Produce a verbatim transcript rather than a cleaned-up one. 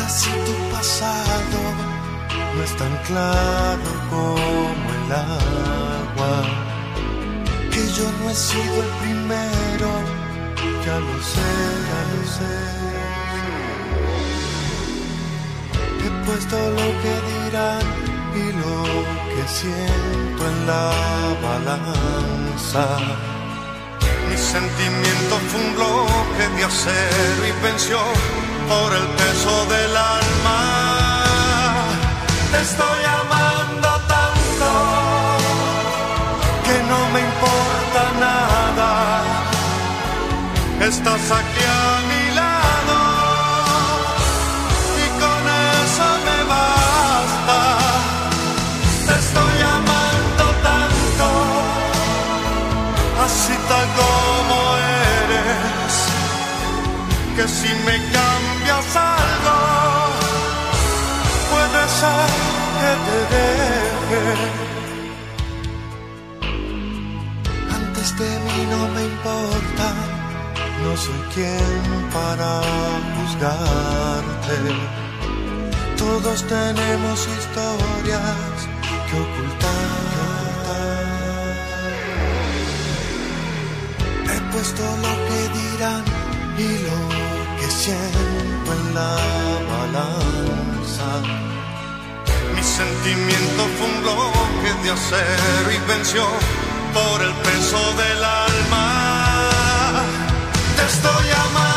si tu pasado no es tan claro como el agua, que yo no he sido el primero, ya lo sé, ya lo sé. He puesto lo que dirán y lo que siento en la balanza. Mi sentimiento fue un bloque de acero y venció por el peso del alma. Te estoy amando tanto que no me importa nada. Estás aquí a mi lado y con eso me basta. Te estoy amando tanto, así tal como eres, que si me cambias algo, puede ser que te deje. Antes de mí no me importa, no soy quien para juzgarte. Todos tenemos historias que ocultar. He puesto lo que dirán y lo que siento en la balanza. Mi sentimiento fue un bloque de acero y venció por el peso del alma. Te estoy amando